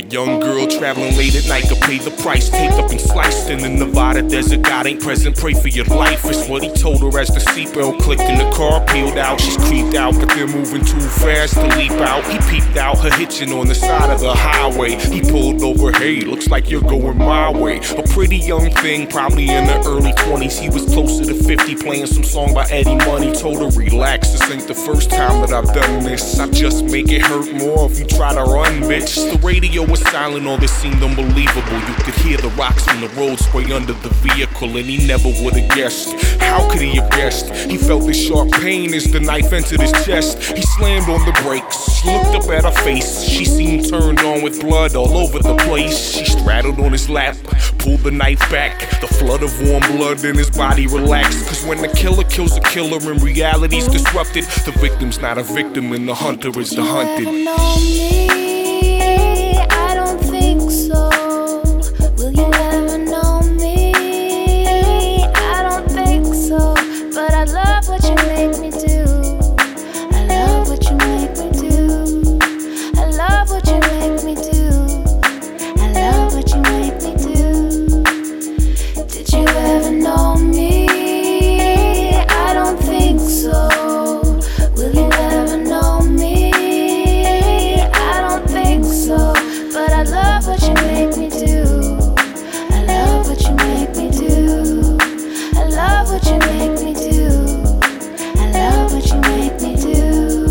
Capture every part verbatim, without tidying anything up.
young girl traveling late at night could pay the price. Taped up and sliced in the Nevada desert. God ain't present, pray for your life. It's what he told her as the seatbelt clicked and the car peeled out. She's creeped out, but they're moving too fast to leap out. He peeped out, her hitching on the side of the highway. He pulled over, hey, looks like you're going my way. A pretty young thing, probably in her early twenties. He was closer to fifty, playing some song by Eddie Money. Told her, relax, this ain't the first time that I've done this. I just make it hurt more if you try to run, bitch. The radio was silent, all this seemed unbelievable. You could hear the rocks from the road spray under the vehicle, and he never would've guessed. How could he have guessed? He felt this sharp pain as the knife entered his chest. He slammed on the brakes, looked up at her face. She seemed turned on with blood all over the place. She straddled on his lap, pulled the knife back. The flood of warm blood in his body relaxed. Cause when the killer kills a killer and reality's disrupted, the victim's not a victim and the hunter is the hunted. Will you ever know me? I don't think so. Will you ever know me? I don't think so. But I love what you make me do. I love what you make me do. I love what you make me do. I love what you make me do. Did you ever know me? I don't think so. Will you ever know me? I don't think so. But I love what you make me do. I love what you make me do. I love what you make me do. I love what you make me do.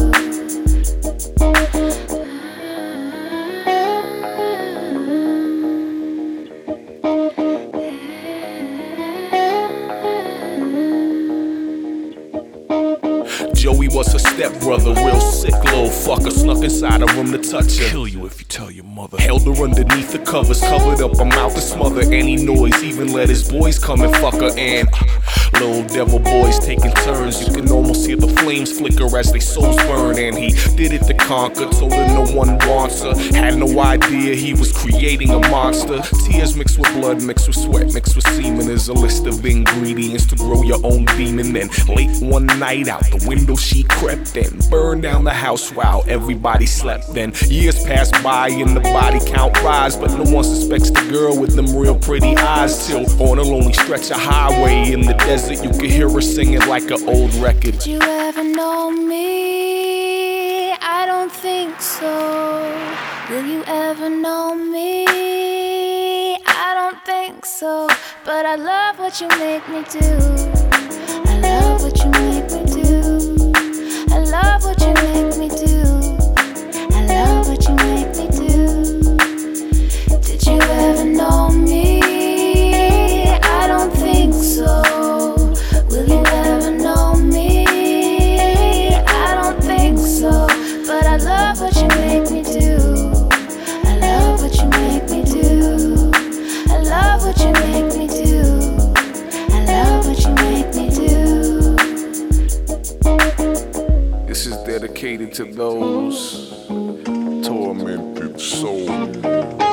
Joey was her stepbrother, real sick little fucker. Snuck inside her room to touch her. Kill you if you tell your mother. Held her underneath the covers, covered up her mouth to smother any noise. Even let his boys come and fuck her. And uh, little devil boys taking turns. You can almost hear the flames flicker as they souls burn. And he did it to conquer, told her no one wants her. Had no idea he was creating a monster. Tears mixed with blood, mixed with sweat, mixed with semen is a list of ingredients to grow your own demon. Then late one night out the window she crept and burned down the house while everybody slept. Then years passed by and the body count rise, but no one suspects the girl with them real pretty eyes. Till on a lonely stretch of highway in the desert, you could hear her singing like an old record. Did you ever know me? I don't think so. Will you ever know me? I don't think so. But I love what you make me do. I love what you make me do. I love what you make me do. I love what you make me do. Did you ever know me? I don't think so. Will you ever know me? I don't think so. But I love what you make me do. I love what you make me do. I love what you make me do. I love what you make me do. This is dedicated to those tormented souls.